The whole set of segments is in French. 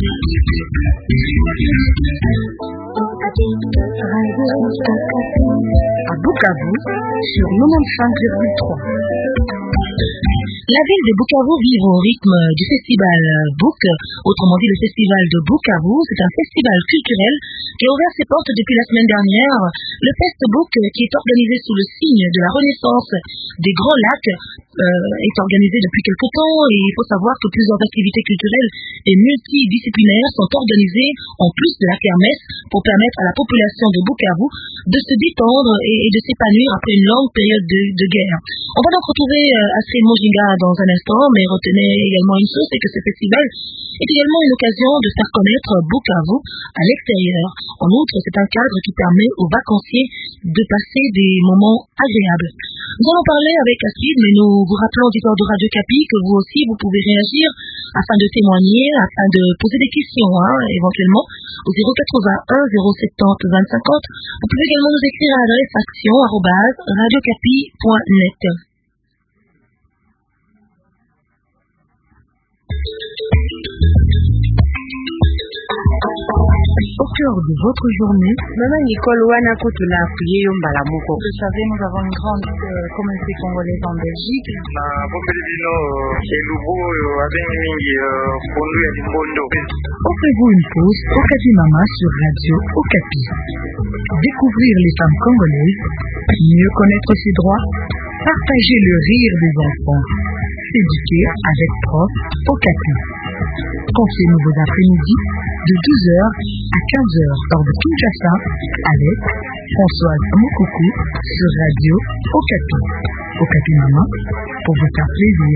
À Bukavu, sur 95,3. La ville de Bukavu vit au rythme du festival Bouk, autrement dit le festival de Bukavu. C'est un festival culturel qui a ouvert ses portes depuis la semaine dernière. Le Fest Bouk, qui est organisé sous le signe de la renaissance des Grands Lacs, est organisé depuis quelque temps, et il faut savoir que plusieurs activités culturelles et multidisciplinaires sont organisées en plus de la kermesse pour permettre à la population de Bukavu de se détendre et de s'épanouir après une longue période de guerre. On va donc retrouver Astrid Mojinga dans un instant, mais retenez également une chose, c'est que ce festival est également une occasion de faire connaître Bukavu à l'extérieur. En outre, c'est un cadre qui permet aux vacanciers de passer des moments agréables. Nous allons parler avec Astrid, mais nous vous rappelons, auditeurs de Radio Capi, que vous aussi, vous pouvez réagir afin de témoigner, afin de poser des questions, éventuellement, au 081 070 2050. Vous pouvez également nous écrire à l'adresse action@radiocapi.net. Au cœur de votre journée, Maman Nicole Wana Kotula Prié Mbalamuko. Vous savez, nous avons une grande communauté congolaise en Belgique. Offrez-vous une pause Okapi Mama sur Radio Okapi. Découvrir les femmes congolaises, mieux connaître ses droits, partager le rire des enfants, s'éduquer avec prof Okapi. Conseillez-nous vos après-midi de 12h à 15h hors de Kinshasa avec Françoise Mokoko sur Radio Okapi. Okapi Maman, pour vous faire plaisir.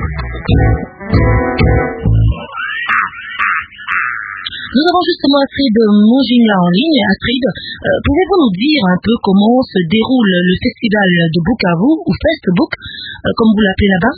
Nous avons justement Astrid Mojinga en ligne. Astrid, pouvez-vous nous dire un peu comment se déroule le festival de Bukavu, ou Fest Bouk, comme vous l'appelez là-bas?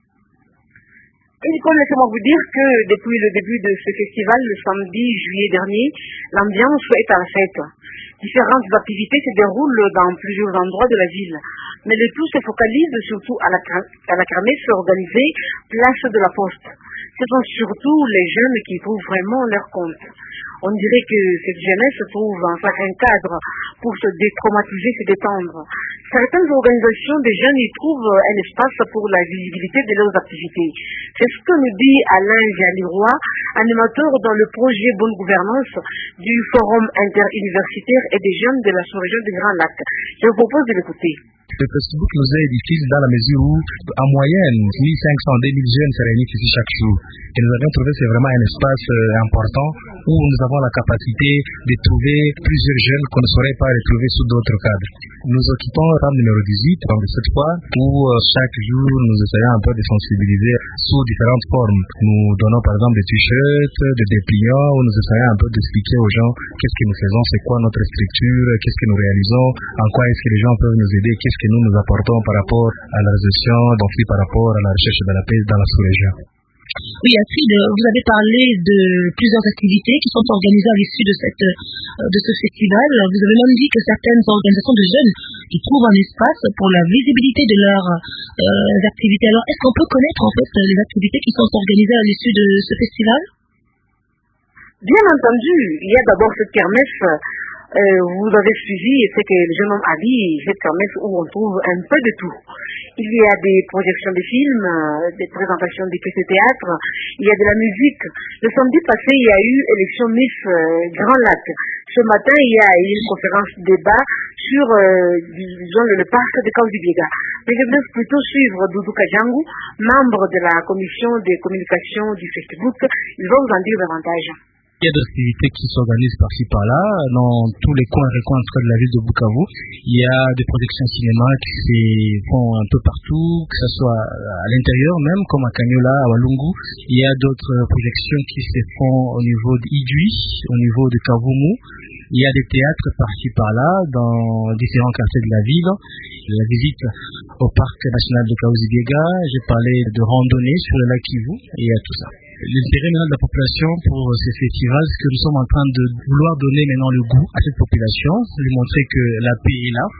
Laissez-moi vous dire que depuis le début de ce festival, le samedi juillet dernier, l'ambiance est à la fête. Différentes activités se déroulent dans plusieurs endroits de la ville, mais le tout se focalise surtout à la kermesse organisée place de la Poste. Ce sont surtout les jeunes qui trouvent vraiment leur compte. On dirait que cette jeunesse trouve un certain cadre pour se détraumatiser, se détendre. Certaines organisations de jeunes y trouvent un espace pour la visibilité de leurs activités. C'est ce que nous dit Alain Jaliroy, animateur dans le projet Bonne Gouvernance du Forum interuniversitaire et des jeunes de la sous-région du Grand Lac. Je vous propose de l'écouter. Le Facebook nous est difficile dans la mesure où, en moyenne, 1500-2000 jeunes se réunissent ici chaque jour. Et nous avons trouvé que c'est vraiment un espace important où nous avons la capacité de trouver plusieurs jeunes qu'on ne saurait pas retrouver sous d'autres cadres. Nous occupons la table numéro 18, donc de cette fois, où chaque jour nous essayons un peu de sensibiliser sous différentes formes. Nous donnons par exemple des t-shirts, des dépliants, où nous essayons un peu d'expliquer aux gens qu'est-ce que nous faisons, c'est quoi notre structure, qu'est-ce que nous réalisons, en quoi est-ce que les gens peuvent nous aider, qu'est-ce que nous apportons par rapport à la résolution, donc par rapport à la recherche de la paix dans la sous-région. Oui, Astrid, vous avez parlé de plusieurs activités qui sont organisées à l'issue de ce festival. Vous avez même dit que certaines organisations de jeunes qui trouvent un espace pour la visibilité de leurs activités. Alors, est-ce qu'on peut connaître en fait les activités qui sont organisées à l'issue de ce festival? Bien entendu, il y a d'abord cette kermesse. Vous avez suivi, c'est que le jeune homme a dit, cette kermesse où on trouve un peu de tout. Il y a des projections de films, des présentations des petits théâtres, il y a de la musique. Le samedi passé, il y a eu élection Miss Grand Lac. Ce matin, il y a eu une conférence débat sur disons, le parc de Kaouzi-Biega. Mais je voulais plutôt suivre Doudou Kajangu, membre de la commission des communications du Facebook. Il va vous en dire davantage. Il y a des activités qui s'organisent par-ci par-là, dans tous les coins et recoins de la ville de Bukavu. Il y a des projections cinéma qui se font un peu partout, que ce soit à l'intérieur même, comme à Kanyola, à Walungu. Il y a d'autres projections qui se font au niveau d'Idui, au niveau de Kavumu. Il y a des théâtres par-ci par-là, dans différents quartiers de la ville. La visite au parc national de Kaouzi-Biega, j'ai parlé de randonnée sur le lac Kivu, et il y a tout ça. L'intérêt maintenant de la population pour ces festivals, c'est que nous sommes en train de vouloir donner maintenant le goût à cette population, lui montrer que la paix est là,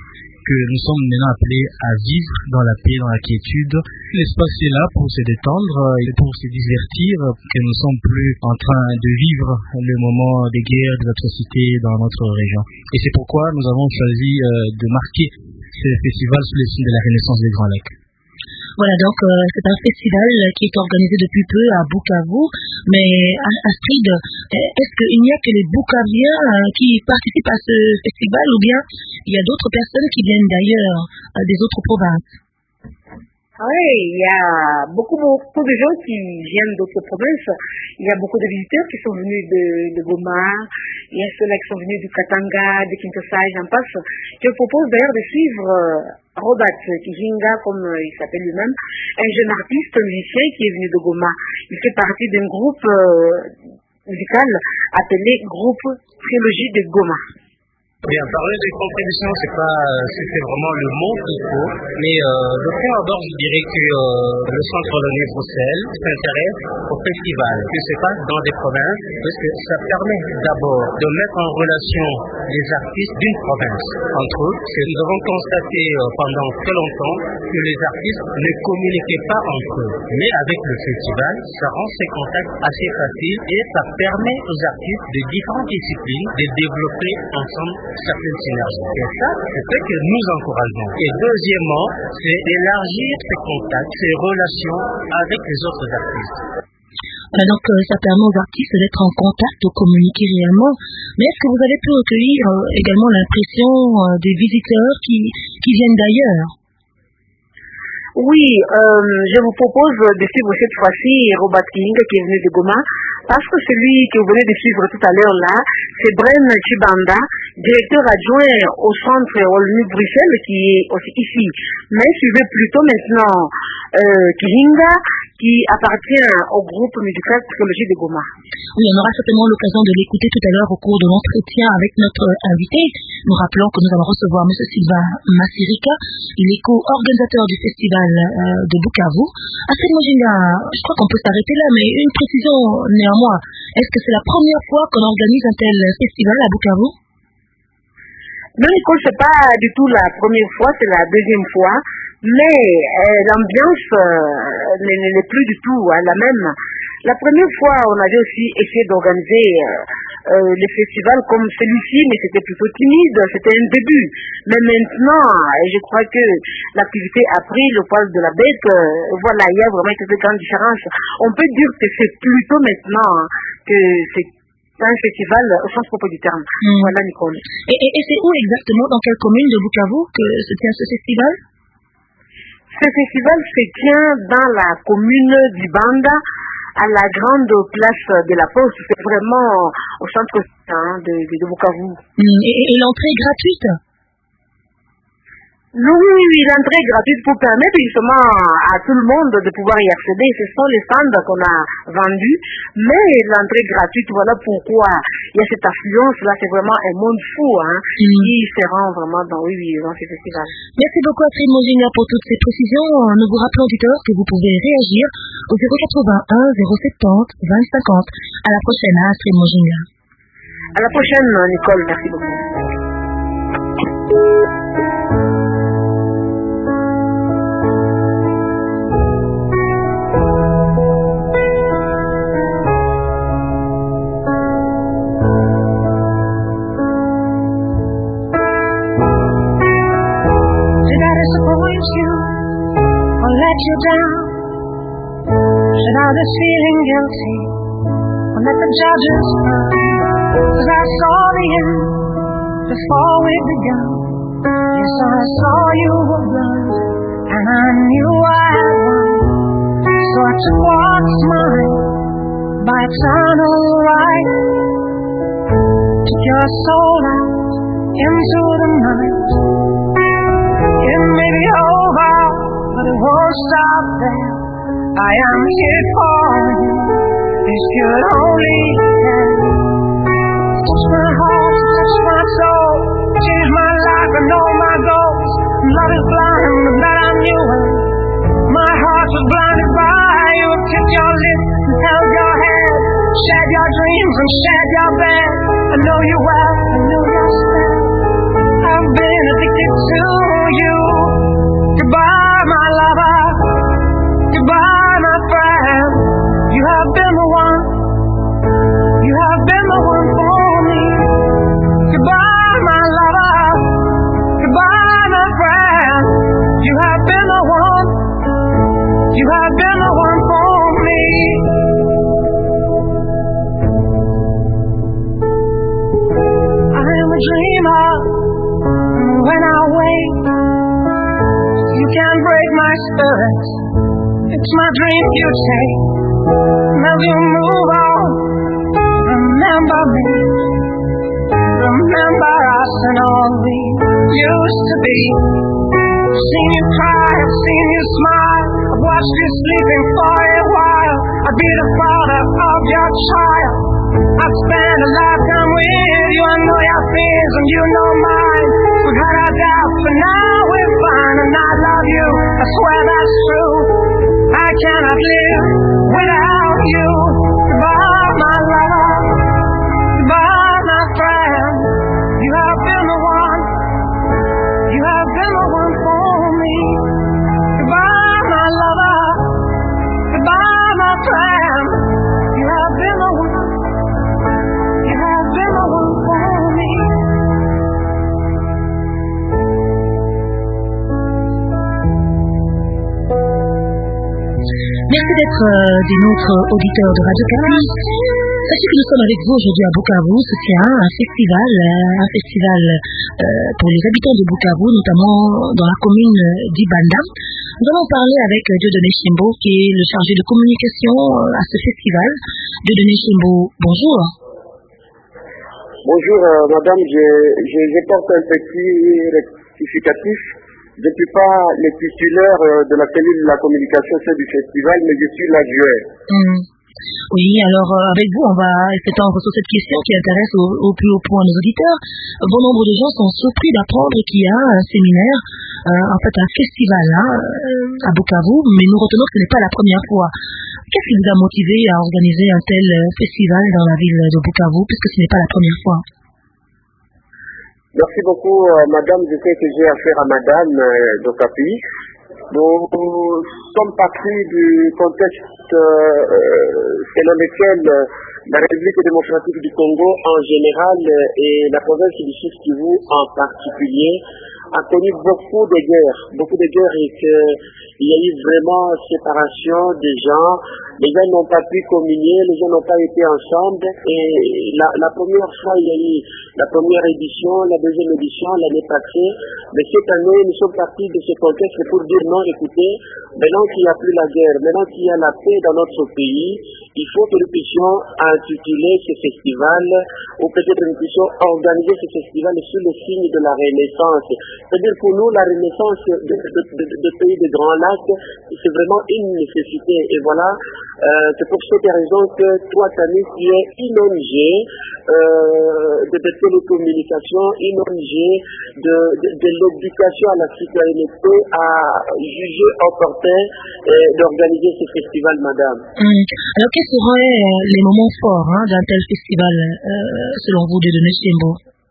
que nous sommes maintenant appelés à vivre dans la paix, dans la quiétude. L'espace est là pour se détendre et pour se divertir, que nous ne sommes plus en train de vivre le moment des guerres, des atrocités dans notre région. Et c'est pourquoi nous avons choisi de marquer ce festival sous le signe de la Renaissance des Grands Lacs. Voilà, donc c'est un festival qui est organisé depuis peu à Bukavu, mais Astrid, est-ce qu'il n'y a que les Bukaviens qui participent à ce festival ou bien il y a d'autres personnes qui viennent d'ailleurs, des autres provinces? Oui, il y a beaucoup de gens qui viennent d'autres provinces. Il y a beaucoup de visiteurs qui sont venus de Goma. Il y a ceux-là qui sont venus du Katanga, de Kinshasa, j'en passe. Je propose d'ailleurs de suivre Robert Kijinga, comme il s'appelle lui-même, un jeune artiste musicien qui est venu de Goma. Il fait partie d'un groupe musical appelé Groupe Trilogie de Goma. Bien, parler de contribution, c'est vraiment le mot qu'il faut, mais de prime abord, je dirais que le Centre Wallonie Bruxelles s'intéresse au festival qui se passe dans des provinces, parce que ça permet d'abord de mettre en relation les artistes d'une province entre eux, parce que nous avons constaté pendant très longtemps que les artistes ne communiquaient pas entre eux, mais avec le festival, ça rend ces contacts assez faciles et ça permet aux artistes de différentes disciplines de développer ensemble certaines synergies. Et ça, c'est ce que nous encourageons. Et deuxièmement, c'est d'élargir ces contacts, ces relations avec les autres artistes. Voilà, donc ça permet aux artistes d'être en contact, de communiquer réellement. Mais est-ce que vous avez pu recueillir également l'impression des visiteurs qui viennent d'ailleurs? Oui, je vous propose de suivre cette fois-ci Robert Kijinga qui est venu de Goma, parce que celui que vous venez de suivre tout à l'heure là, c'est Bren Chibanda, directeur adjoint au centre Wallonie Bruxelles qui est aussi ici. Mais suivez plutôt maintenant Kijinga qui appartient au groupe musical Trilogie de Goma. Oui, on aura certainement l'occasion de l'écouter tout à l'heure au cours de l'entretien avec notre invité. Nous rappelons que nous allons recevoir M. Sylvain Massirika, il est co-organisateur du festival de Bukavu. Astrid Mojinga, je crois qu'on peut s'arrêter là, mais une précision néanmoins. Est-ce que c'est la première fois qu'on organise un tel festival à Bukavu? Non, Nicole, c'est pas du tout la première fois, c'est la deuxième fois. Mais l'ambiance n'est plus du tout la même. La première fois, on avait aussi essayé d'organiser les festivals comme celui-ci, mais c'était plutôt timide, c'était un début. Mais maintenant, je crois que l'activité a pris le poil de la bête. Voilà, il y a vraiment cette grande différence. On peut dire que c'est plutôt maintenant que c'est un festival au sens propre du terme. Voilà, Nicole. Et c'est où exactement, dans quelle commune de Bukavu que se tient ce festival? Ce festival se tient dans la commune d'Ibanda, à la grande place de la Poste. C'est vraiment au centre de Bukavu. Et l'entrée est gratuite? Oui, l'entrée est gratuite pour permettre justement à tout le monde de pouvoir y accéder. Ce sont les stands qu'on a vendus, mais l'entrée est gratuite. Voilà pourquoi il y a cette affluence là. C'est vraiment un monde fou qui se rend vraiment dans ce festival. Merci beaucoup Astrid Mojinga pour toutes ces précisions. Nous vous rappelons auditeurs que vous pouvez réagir au 081 070 2050. À la prochaine, Astrid Mojinga. À la prochaine, Nicole. Merci beaucoup. You down? Should I be feeling guilty or let the judges run? 'Cause I saw the end before we begun. Yes, I saw you were blind and I knew I had won. So I took what's mine by eternal right. Took your soul out into the night. It may be over, but it won't stop there. I am here for you. This could only end. Touch my heart, touch my soul, change my life and all my goals. Love is blind, but that I knew it. My heart was blinded by you. Kissed your lips and held your head, shared your dreams and shared your bed. I know you well, I know your step. I've been addicted to you. Goodbye, my lover. Goodbye, my friend. You have been the one. You have been the one for me. Goodbye, my lover. Goodbye, my friend. You have been the one. You have been the one for me. I am a dreamer. When I wake, you can't break my spirit. It's my dream you take. As you move on, remember me. Remember us and all we used to be. I've seen you cry, I've seen you smile. I've watched you sleeping for a while. I'd be the father of your child. I'd spend a lifetime with you. I know your fears and you know mine. We've had our doubts, but now we're fine. And I love you, I swear that's true. I cannot live without you. Goodbye, my lover. Goodbye, my friend. You have been the one. You have been the one for me. Goodbye, my lover. Goodbye, my friend. You have been the one. You have been the one for me. Merci d'être des nôtres auditeurs de Radio Campus. Sachez que nous sommes avec vous aujourd'hui à Bukavu. Ce tient un festival pour les habitants de Bukavu, notamment dans la commune d'Ibanda. Nous allons parler avec Dieudonné Chimbo, qui est le chargé de communication à ce festival. Dieudonné Chimbo, bonjour. Bonjour madame, je porte un petit rectificatif. Je ne suis pas le titulaire de la cellule de la communication du festival, mais je suis l'adjoint. Oui, alors avec vous, on va s'étendre sur cette question qui intéresse au plus haut point nos auditeurs. Bon nombre de gens sont surpris d'apprendre qu'il y a un séminaire, en fait un festival à Bukavu, mais nous retenons que ce n'est pas la première fois. Qu'est-ce qui vous a motivé à organiser un tel festival dans la ville de Bukavu, puisque ce n'est pas la première fois? Merci beaucoup, madame. Je sais que j'ai affaire à madame d'Okapi. Nous sommes partis du contexte selon lequel la République démocratique du Congo en général et la province du Sud Kivu en particulier a connu beaucoup de guerres et qu'il y a eu vraiment séparation des gens. Les gens n'ont pas pu communier, les gens n'ont pas été ensemble. Et la première fois, il y a eu la première édition, la deuxième édition l'année passée. Mais cette année, nous sommes partis de ce contexte pour dire non, écoutez, maintenant qu'il n'y a plus la guerre, maintenant qu'il y a la paix dans notre pays, il faut que nous puissions intituler ce festival, ou peut-être nous puissions organiser ce festival sous le signe de la Renaissance. C'est-à-dire pour nous, la Renaissance de pays de Grand Lac, c'est vraiment une nécessité. Et voilà, c'est pour cette raison que toi, Tanis, qui est une ONG de télécommunication, une ONG de l'éducation à la citoyenneté, a jugé opportun d'organiser ce festival, madame. Alors, quels seraient les moments forts d'un tel festival, selon vous, Dieudonné Chimbo?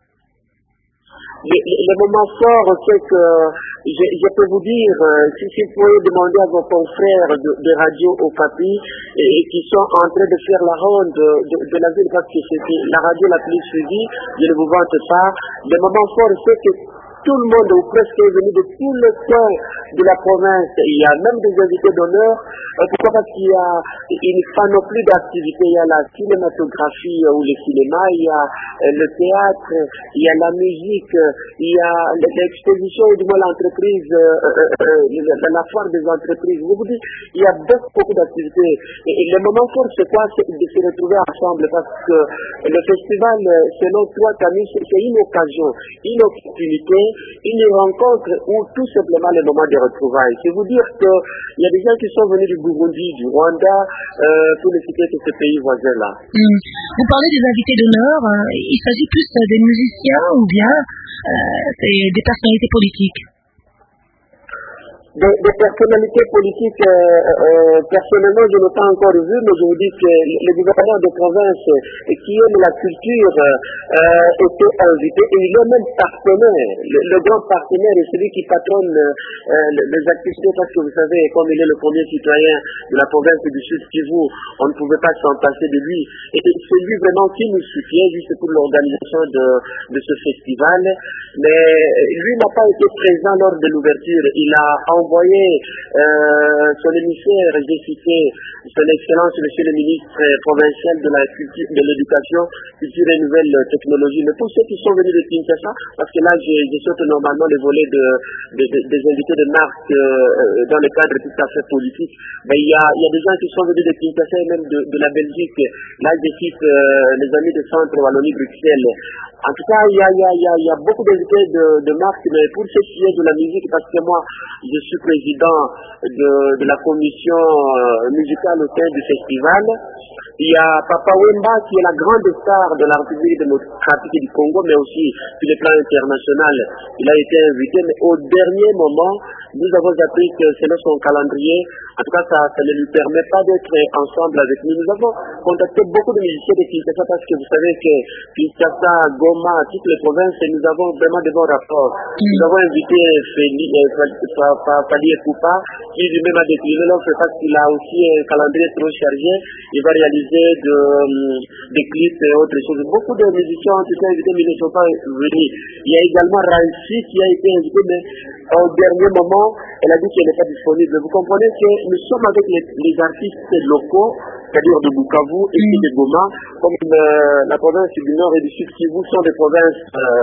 Les moments forts, c'est que je peux vous dire, si vous pouvez demander à vos confrères de Radio Okapi et qui sont en train de faire la ronde de la ville, parce que c'est la radio la plus suivie, je ne vous vante pas. Les moments forts, c'est que tout le monde, ou presque, est venu de tous les coins de la province. Il y a même des invités d'honneur. Pourquoi? Parce qu'il y a une panoplie d'activités. Il y a la cinématographie ou le cinéma, il y a le théâtre, il y a la musique, il y a l'exposition, ou du moins l'entreprise, la foire des entreprises. Je vous dis, il y a beaucoup d'activités. Et le moment fort, c'est quoi? C'est de se retrouver ensemble, parce que le festival, selon toi, Camille, c'est une occasion, une opportunité, une rencontre ou tout simplement le moment de retrouvailles. C'est vous dire qu'il y a des gens qui sont venus du Burundi, du Rwanda, pour ne citer que ces pays voisins-là. Vous parlez des invités d'honneur, il s'agit plus des musiciens ou bien des personnalités politiques? Des personnalités politiques, personnellement, je n'ai pas encore vu, mais je vous dis que le gouverneur de province qui aime la culture était invité et il est même partenaire, le grand partenaire est celui qui patronne les activités parce que vous savez, comme il est le premier citoyen de la province du Sud Kivu, on ne pouvait pas s'en passer de lui. Et c'est lui vraiment qui nous soutient juste pour l'organisation de ce festival. Mais lui n'a pas été présent lors de l'ouverture. Il a envoyé son émissaire, j'ai cité son excellence, monsieur le ministre provincial de la culture, de l'éducation, culture et nouvelles technologies. Mais pour ceux qui sont venus de Kinshasa, parce que là je saute normalement les volets des invités de marque dans le cadre tout à fait politique, mais il y a des gens qui sont venus de Kinshasa et même de la Belgique. Là je cite les amis de Centre Wallonie-Bruxelles. En tout cas, il y a beaucoup d'invités de marque, mais pour ce qui est de la musique, parce que moi, je suis président de la commission musicale au sein du festival. Il y a Papa Wemba qui est la grande star de la République démocratique du Congo, mais aussi sur le plan international. Il a été invité, mais au dernier moment, nous avons appris que selon son calendrier, en tout cas, ça ne lui permet pas d'être ensemble avec nous. Nous avons contacté beaucoup de musiciens de Kinshasa parce que vous savez que Kinshasa, Goma, toutes les provinces, nous avons vraiment de bons rapports. Nous avons invité Fali Koupa, qui lui-même a décliné l'offre parce qu'il a aussi un calendrier trop chargé. Il va réaliser des clips et autres choses. Beaucoup de musiciens ont été invités, mais ils ne sont pas venus. Il y a également Rancy qui a été invité, mais au dernier moment, elle a dit qu'elle n'est pas disponible. Vous comprenez que nous sommes avec les artistes locaux, c'est-à-dire de Bukavu et de Goma, comme la province du Nord et du Sud Kivu sont des provinces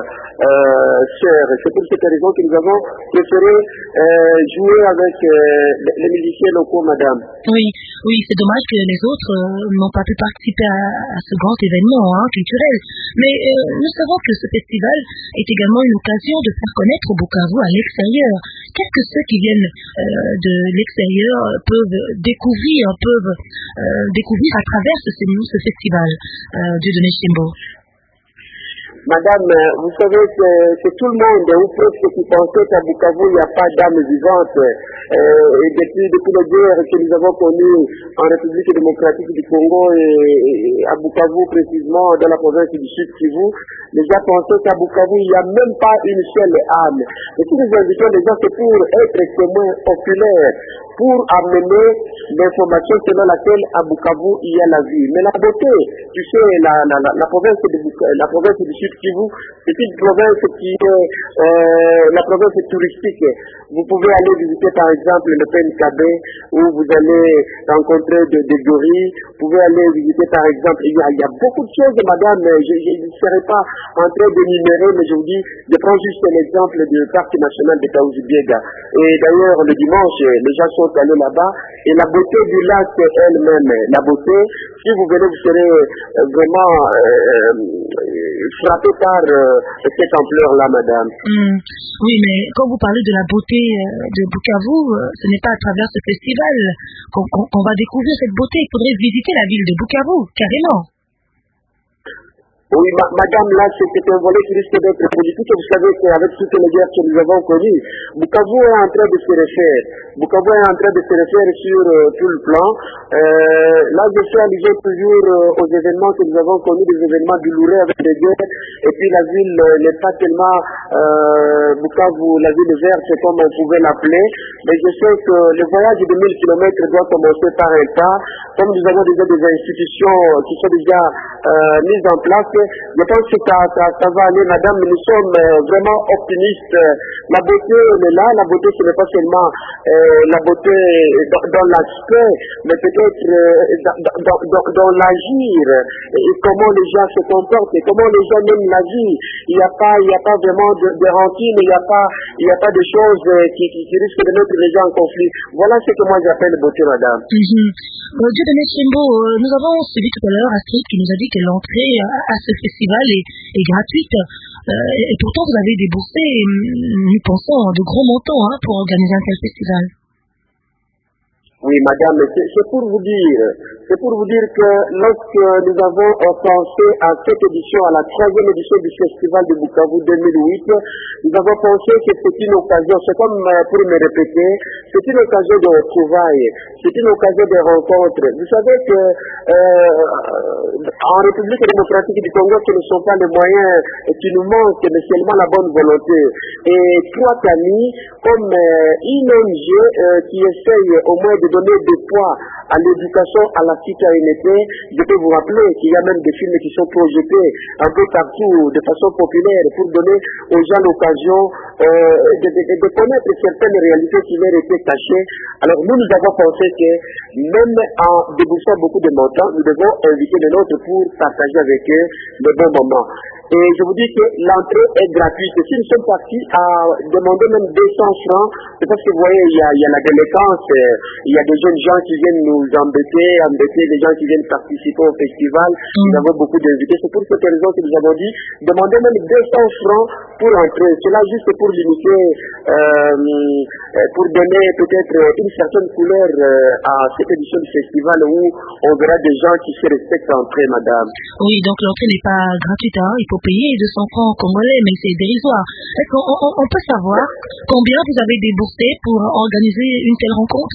sœurs. C'est pour cette raison que nous avons préféré jouer avec les musiciens locaux, madame. Oui, c'est dommage que les autres n'ont pas pu participer à ce grand événement culturel. Mais nous savons que ce festival est également une occasion de faire connaître Bukavu à l'extérieur. Qu'est-ce que ceux qui viennent de l'extérieur peuvent découvrir à travers ce festival Dieudonné Chimbo? Madame, vous savez que tout le monde, ou presque qui pensait qu'à Bukavu, il n'y a pas d'âme vivante. Et depuis les guerres que nous avons connues en République démocratique du Congo et à Bukavu précisément, dans la province du Sud Kivu, les gens pensaient qu'à Bukavu, il n'y a même pas une seule âme. Et si nous invitons les gens, c'est pour être témoins oculaires, pour amener l'information selon laquelle à Bukavu, il y a la vie. Mais la beauté, tu sais, la province du Sud Kivu, c'est une province qui est la province touristique. Vous pouvez aller visiter par exemple le PNKB où vous allez rencontrer des gorilles. Vous pouvez aller visiter par exemple, il y a beaucoup de choses, madame, je ne serai pas en train d'énumérer, mais je vous dis, je prends juste l'exemple du parc national de Kaouzi-Biega. Et d'ailleurs, le dimanche, les gens sont allés là-bas et la beauté du lac elle-même, la beauté, si vous venez, vous serez vraiment frappé par cette ampleur-là, madame. Oui, mais quand vous parlez de la beauté de Bukavu, ce n'est pas à travers ce festival qu'on va découvrir cette beauté. Il faudrait visiter la ville de Bukavu, carrément. Oui, madame, là, c'est un volet qui risque d'être politique. Vous savez qu'avec toutes les guerres que nous avons connues, Bukavu est en train de se refaire. Bukavu est en train de se refaire sur tout le plan. Là, je fais allusion toujours aux événements que nous avons connus, des événements douloureux avec les guerres. Et puis la ville n'est pas tellement Bukavu, la ville verte, comme on pouvait l'appeler. Mais je sais que le voyage de 1000 km doit commencer par un pas. Comme nous avons déjà des institutions qui sont déjà mises en place, je pense que ça va aller, madame. Nous sommes vraiment optimistes. La beauté, elle est là. La beauté, ce n'est pas seulement la beauté dans l'aspect, mais peut-être dans l'agir. Et comment les gens se comportent, et comment les gens mènent la vie. Il n'y a pas vraiment de rancune, il n'y a pas de choses qui risquent de mettre les gens en conflit. Voilà ce que moi j'appelle beauté, madame. Dieudonné Chimbo, nous avons suivi tout à l'heure Astrid qui nous a dit que l'entrée à ce festival est gratuite. Et pourtant, vous avez déboursé, nous pensons, de gros montants pour organiser un tel festival. Oui, madame, c'est pour vous dire que lorsque nous avons pensé à cette édition, à la 3e édition du Festival de Bukavu 2008, nous avons pensé que c'est une occasion, c'est comme pour me répéter, c'est une occasion de retrouvailles, c'est une occasion de rencontres. Vous savez que en République démocratique du Congo, ce ne sont pas les moyens qui nous manquent, mais seulement la bonne volonté. Et trois amis, comme une ONG qui essaye au moins de donner du poids à l'éducation, à la citoyenneté, je peux vous rappeler qu'il y a même des films qui sont projetés un peu partout de façon populaire pour donner aux gens l'occasion de connaître certaines réalités qui leur étaient cachées. Alors nous avons pensé que même en déboursant beaucoup de montants, nous devons inviter les nôtres pour partager avec eux de bons moments. Et je vous dis que l'entrée est gratuite. Si nous sommes partis à demander même 200 francs, c'est parce que vous voyez, il y a la délinquance, il y a des jeunes gens qui viennent nous embêter, des gens qui viennent participer au festival. Nous avons beaucoup d'invités. C'est pour cette raison que nous avons dit, demander même 200 francs pour entrer. Cela juste pour limiter, pour donner peut-être une certaine couleur à cette édition du festival où on verra des gens qui se respectent entrer, madame. Oui, donc l'entrée n'est pas gratuite, hein. Il faut payer 200 francs congolais, mais c'est dérisoire. Est-ce qu'on peut savoir combien vous avez déboursé pour organiser une telle rencontre?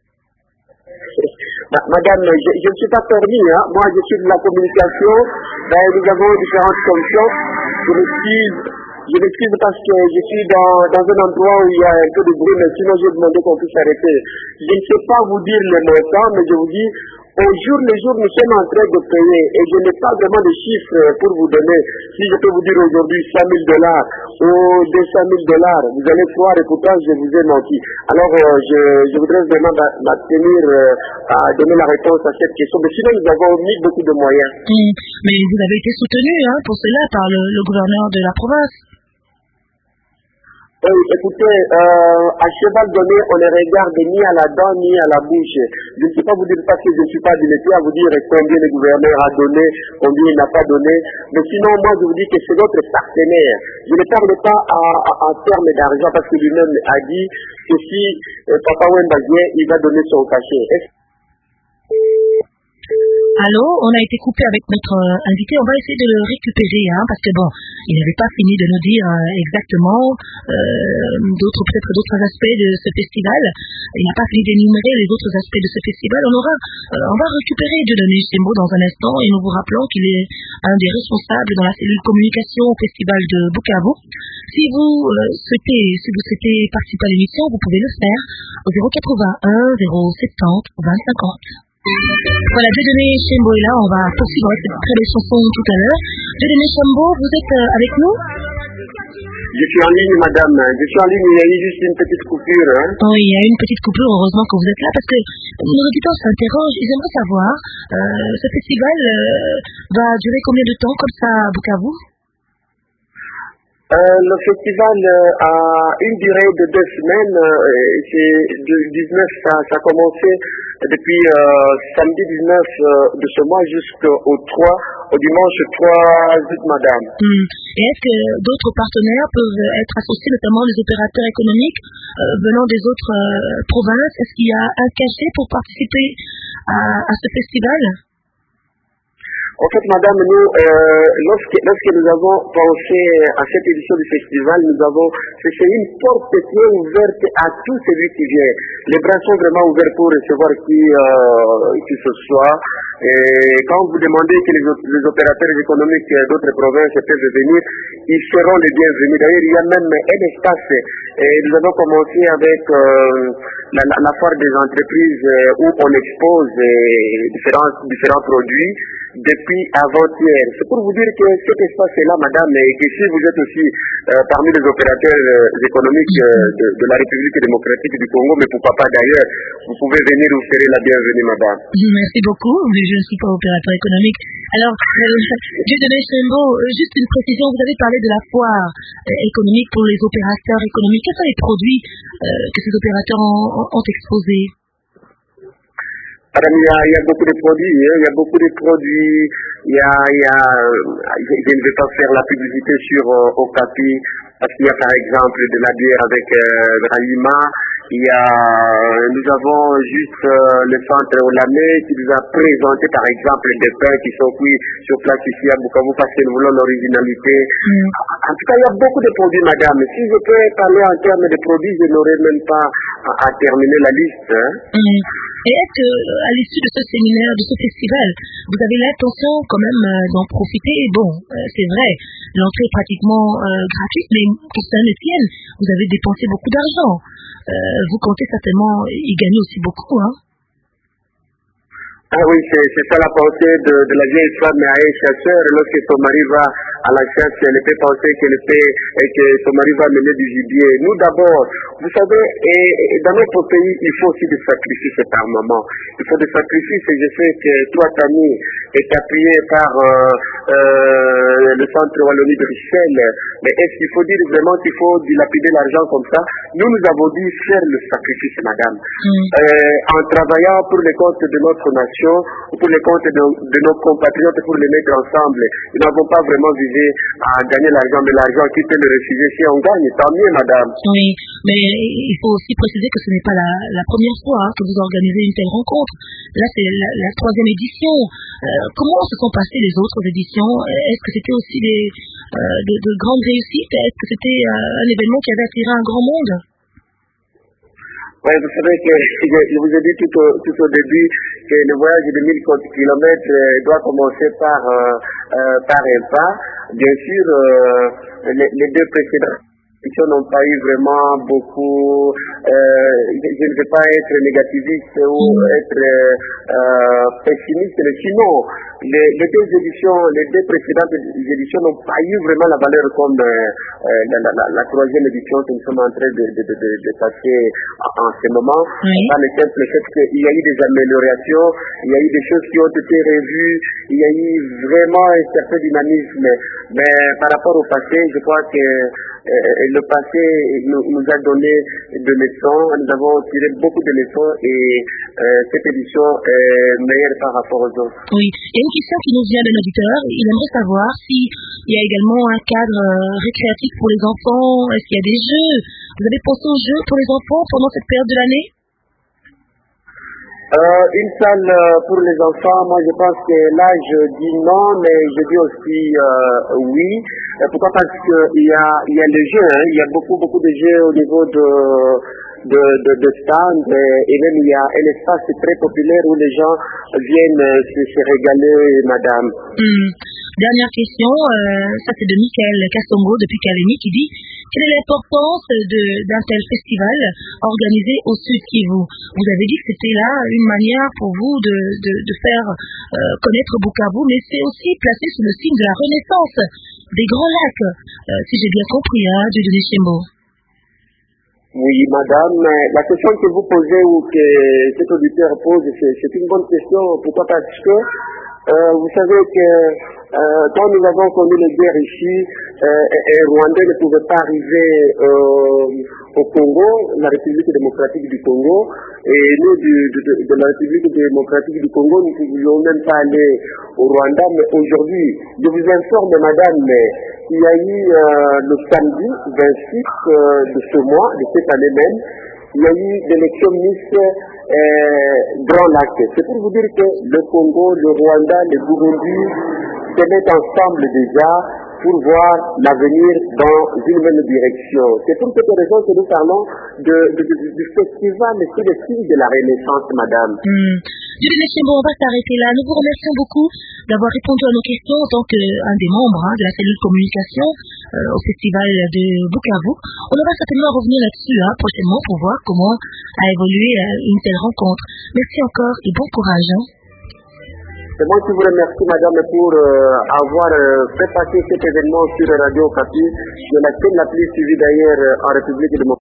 Madame, je ne suis pas permis, hein. Moi je suis de la communication, nous avons différentes fonctions. Je m'excuse parce que je suis dans un endroit où il y a un peu de bruit, mais sinon j'ai demandé qu'on puisse arrêter. Je ne sais pas vous dire le montant, mais je vous dis, au jour le jour, nous sommes en train de payer et je n'ai pas vraiment de chiffres pour vous donner. Si je peux vous dire aujourd'hui $100,000 ou $200,000, vous allez croire et pourtant je vous ai menti. Alors je voudrais vraiment m'abstenir à donner la réponse à cette question. Mais sinon, nous avons mis beaucoup de moyens. Mais vous avez été soutenu pour cela par le gouverneur de la province. Oui, écoutez, à cheval donné, on ne regarde ni à la dent ni à la bouche. Je ne sais pas vous dire parce que je ne suis pas habilité à vous dire combien le gouverneur a donné, combien il n'a pas donné. Mais sinon, moi, je vous dis que c'est notre partenaire. Je ne parle pas en termes d'argent parce que lui-même a dit que si Papa Wemba vient, il va donner son cachet. Allô, on a été coupé avec notre invité, on va essayer de le récupérer, parce que bon, il n'avait pas fini de nous dire exactement peut-être d'autres aspects de ce festival. Il n'a pas fini d'énumérer les autres aspects de ce festival. On va récupérer Dieudonné Chembo dans un instant et nous vous rappelons qu'il est un des responsables dans la cellule communication au festival de Bukavu. Si vous souhaitez participer à l'émission, vous pouvez le faire au 081 070 20 50. Voilà, Dieudonné Chembo est là, on va poursuivre avec cette très belle chanson tout à l'heure. Dieudonné Chembo, vous êtes avec nous? Je suis en ligne, madame. Je suis en ligne, il y a eu juste une petite coupure. Oui, il y a eu une petite coupure, heureusement que vous êtes là, parce que nos auditeurs s'interrogent, ils aimeraient savoir, ce festival va durer combien de temps comme ça à Bukavu? Le festival a une durée de 2 semaines. C'est du 19, ça a commencé depuis samedi 19 de ce mois jusqu'au 3, au dimanche 3 août, madame. Et est-ce que d'autres partenaires peuvent être associés, notamment les opérateurs économiques venant des autres provinces? Est-ce qu'il y a un cachet pour participer à ce festival? En fait, madame, nous, lorsque nous avons pensé à cette édition du festival, c'est une porte qui est ouverte à tout celui qui vient. Les bras sont vraiment ouverts pour recevoir qui ce soit. Et quand vous demandez que les opérateurs économiques d'autres provinces peuvent venir, ils seront les bienvenus. D'ailleurs, il y a même un espace. Et nous avons commencé avec la foire des entreprises où on expose différents produits depuis avant-hier. C'est pour vous dire que cet espace est là, madame, et que si vous êtes aussi parmi les opérateurs économiques de la République démocratique du Congo, mais pourquoi pas d'ailleurs, vous pouvez venir, vous serez la bienvenue, madame. Merci beaucoup, mais je ne suis pas opérateur économique. Alors, Dieudonné Chembo, juste une précision, vous avez parlé de la foire économique pour les opérateurs économiques. Quels sont les produits que ces opérateurs ont exposés? Madame, il y a beaucoup de produits, il y a beaucoup de produits, je ne vais pas faire la publicité sur Okapi, parce qu'il y a par exemple de la bière avec Ralima, Nous avons juste le centre Olamé qui nous a présenté par exemple des pains qui sont cuits sur place ici à Bukavu parce que nous voulons l'originalité. En tout cas, il y a beaucoup de produits, madame. Si je peux parler en termes de produits, je n'aurais même pas à terminer la liste. Et est-ce que, à l'issue de ce séminaire, de ce festival, vous avez l'intention quand même d'en profiter? Bon, c'est vrai, l'entrée est pratiquement gratuite, mais pour Saint-Étienne, vous avez dépensé beaucoup d'argent. Vous comptez certainement y gagner aussi beaucoup, hein? Ah oui, c'est ça la pensée de la vieille femme à un chasseur. Lorsque son mari va à la chasse, elle peut penser que son mari va mener du gibier. Nous d'abord, vous savez, et dans notre pays, il faut aussi des sacrifices par moment. Il faut des sacrifices et je sais que toi, Tami, est appuyé par le centre Wallonie-Bruxelles. Mais est-ce qu'il faut dire vraiment qu'il faut dilapider l'argent comme ça? Nous avons dû faire le sacrifice, madame. En travaillant pour les comptes de notre nation, ou pour les comptes de nos compatriotes pour les mettre ensemble. Nous n'avons pas vraiment visé à gagner l'argent, mais l'argent qui peut le refuser. Si on gagne, tant mieux, madame. Oui, mais il faut aussi préciser que ce n'est pas la première fois que vous organisez une telle rencontre. Là, c'est la 3e édition. Comment se sont passées les autres éditions? Est-ce que c'était aussi de grandes réussites? Est-ce que c'était un événement qui avait attiré un grand monde? Oui, vous savez que je vous ai dit tout au début que le voyage de 1000 kilomètres doit commencer par un pas. Bien sûr, les deux précédents n'ont pas eu vraiment beaucoup. Je ne veux pas être négativiste ou être pessimiste, mais sinon, les deux précédentes éditions n'ont pas eu vraiment la valeur comme la 3e édition que nous sommes en train de passer en ce moment. Par le simple fait qu'il y a eu des améliorations, il y a eu des choses qui ont été revues, il y a eu vraiment un certain dynamisme. Mais par rapport au passé, je crois que le passé nous a donné des leçons, nous avons tiré beaucoup de leçons et cette édition est meilleure par rapport aux autres. Oui, et une question qui nous vient d'un auditeur, il aimerait savoir s'il y a également un cadre récréatif pour les enfants, est-ce qu'il y a des jeux? Vous avez pensé aux jeux pour les enfants pendant cette période de l'année? Une salle pour les enfants, moi je pense que là je dis non, mais je dis aussi oui. Pourquoi? Parce qu'il y a les jeux, hein. Il y a beaucoup de jeux au niveau de stand et même il y a un espace très populaire où les gens viennent se régaler, madame. Dernière question, ça c'est de Michael Kassongo depuis Calénie qui dit: quelle est l'importance d'un tel festival organisé au Sud Kivu? Vous avez dit que c'était là une manière pour vous de faire connaître Bukavu, mais c'est aussi placé sous le signe de la renaissance des Grands Lacs, si j'ai bien compris, hein, Dieudonné Chembo. Oui, madame, la question que vous posez ou que cet auditeur pose, c'est une bonne question. Pourquoi? Parce que vous savez que quand nous avons connu les guerres ici, un Rwandais ne pouvait pas arriver au Congo, la République démocratique du Congo, et nous de la République démocratique du Congo, nous ne pouvions même pas aller au Rwanda, mais aujourd'hui, je vous informe, madame, il y a eu le samedi 26 de ce mois, de cette année même, il y a eu l'élection Miss Grand Lac. C'est pour vous dire que le Congo, le Rwanda, le Burundi se mettent ensemble déjà pour voir l'avenir dans une même direction. C'est pour cette raison que nous parlons du festival, c'est le signe de la Renaissance, madame. Dieudonné Chembo, on va s'arrêter là. Nous vous remercions beaucoup d'avoir répondu à nos questions en tant qu'un des membres de la cellule communication au festival de Bukavu. On aura certainement à revenir là-dessus prochainement pour voir comment a évolué une telle rencontre. Merci encore et bon courage. C'est moi qui vous remercie, madame, pour avoir fait passer cet événement sur Radio Okapi, de la chaîne la plus suivie d'ailleurs en République démocratique.